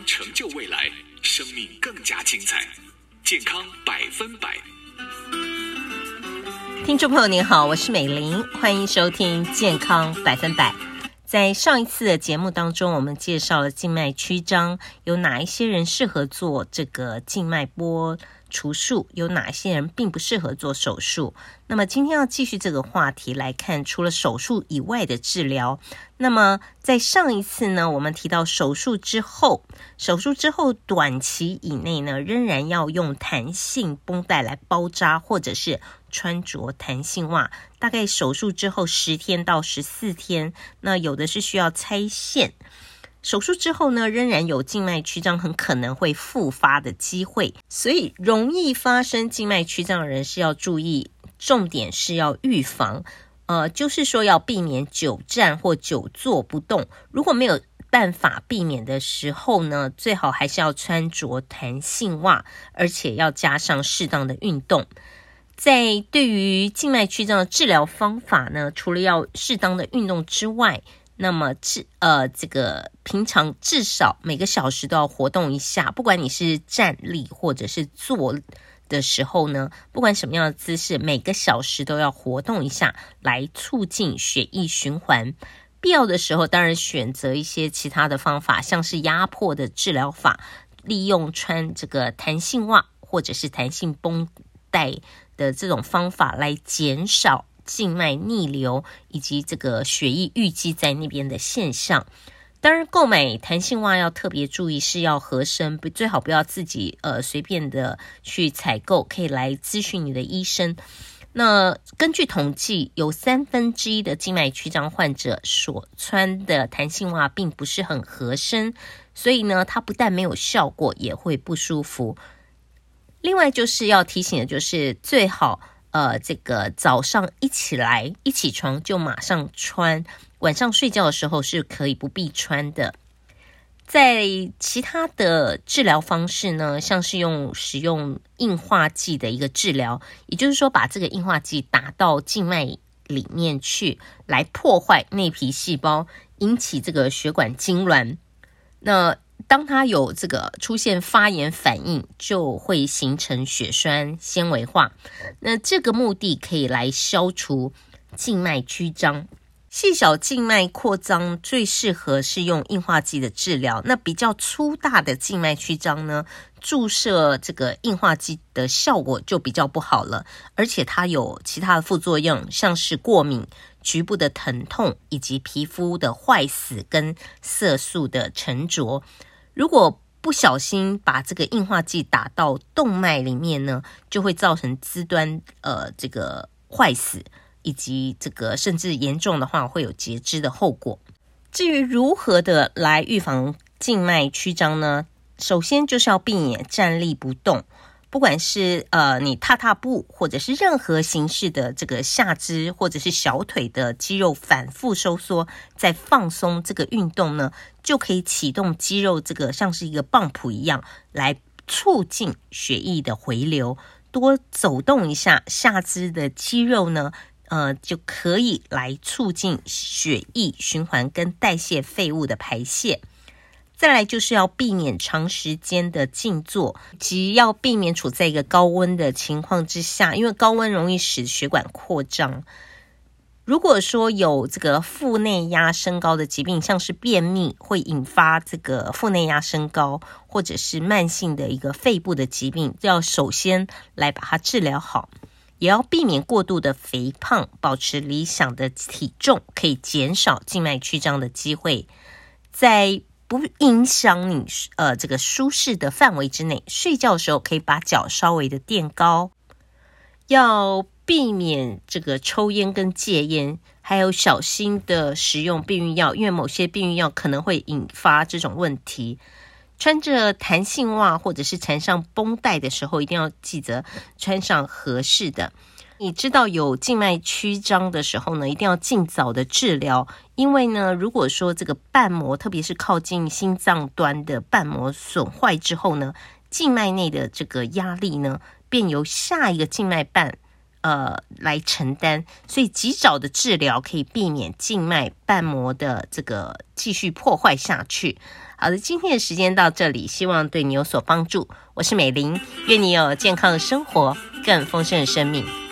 成就未来，生命更加精彩。健康100%。 听众朋友您好，我是美玲，欢迎收听健康100%。在上一次的节目当中，我们介绍了静脉曲张，有哪一些人适合做这个静脉剥除术，有哪些人并不适合做手术。那么今天要继续这个话题来看，除了手术以外的治疗。那么在上一次呢，我们提到手术之后短期以内呢，仍然要用弹性绷带来包扎，或者是穿着弹性袜，大概手术之后10天到14天，那有的是需要拆线。手术之后呢，仍然有静脉曲张很可能会复发的机会，所以容易发生静脉曲张的人是要注意，重点是要预防，就是说要避免久站或久坐不动。如果没有办法避免的时候呢，最好还是要穿着弹性袜，而且要加上适当的运动。在对于静脉曲张的治疗方法呢，除了要适当的运动之外，那么这个平常至少每个小时都要活动一下，不管你是站立或者是坐的时候呢，不管什么样的姿势，每个小时都要活动一下，来促进血液循环。必要的时候当然选择一些其他的方法，像是压迫的治疗法，利用穿这个弹性袜或者是弹性绷带的这种方法来减少静脉逆流以及这个血液淤积在那边的现象。当然购买弹性袜要特别注意是要合身，最好不要自己随便的去采购，可以来咨询你的医生。那根据统计，有1/3的静脉曲张患者所穿的弹性袜并不是很合身，所以呢，它不但没有效果，也会不舒服。另外就是要提醒的就是最好这个早上一起床就马上穿，晚上睡觉的时候是可以不必穿的。在其他的治疗方式呢，像是使用硬化剂的一个治疗，也就是说把这个硬化剂打到静脉里面去，来破坏内皮细胞，引起这个血管痉挛。那当它有这个出现发炎反应，就会形成血栓纤维化。那这个目的可以来消除静脉曲张。细小静脉扩张最适合是用硬化剂的治疗，那比较粗大的静脉曲张呢，注射这个硬化剂的效果就比较不好了，而且它有其他的副作用，像是过敏、局部的疼痛以及皮肤的坏死跟色素的沉着。如果不小心把这个硬化剂打到动脉里面呢，就会造成肢端这个坏死，以及这个甚至严重的话会有截肢的后果。至于如何的来预防静脉曲张呢，首先就是要避免站立不动，不管是你踏步或者是任何形式的这个下肢或者是小腿的肌肉反复收缩，再放松这个运动呢，就可以启动肌肉这个像是一个泵浦一样，来促进血液的回流。多走动一下下肢的肌肉呢，就可以来促进血液循环跟代谢废物的排泄。再来就是要避免长时间的静坐，及要避免处在一个高温的情况之下，因为高温容易使血管扩张。如果说有这个腹内压升高的疾病，像是便秘会引发这个腹内压升高，或者是慢性的一个肺部的疾病，要首先来把它治疗好。也要避免过度的肥胖，保持理想的体重，可以减少静脉曲张的机会。在不影响你这个舒适的范围之内，睡觉的时候可以把脚稍微的垫高。要避免这个抽烟跟戒烟，还有小心的食用避孕药，因为某些避孕药可能会引发这种问题。穿着弹性袜或者是缠上绷带的时候，一定要记得穿上合适的。你知道有静脉曲张的时候呢，一定要尽早的治疗，因为呢，如果说这个瓣膜，特别是靠近心脏端的瓣膜损坏之后呢，静脉内的这个压力呢，便由下一个静脉瓣来承担，所以及早的治疗可以避免静脉瓣膜的这个继续破坏下去。好的，今天的时间到这里，希望对你有所帮助。我是美玲，愿你有健康的生活，更丰盛的生命。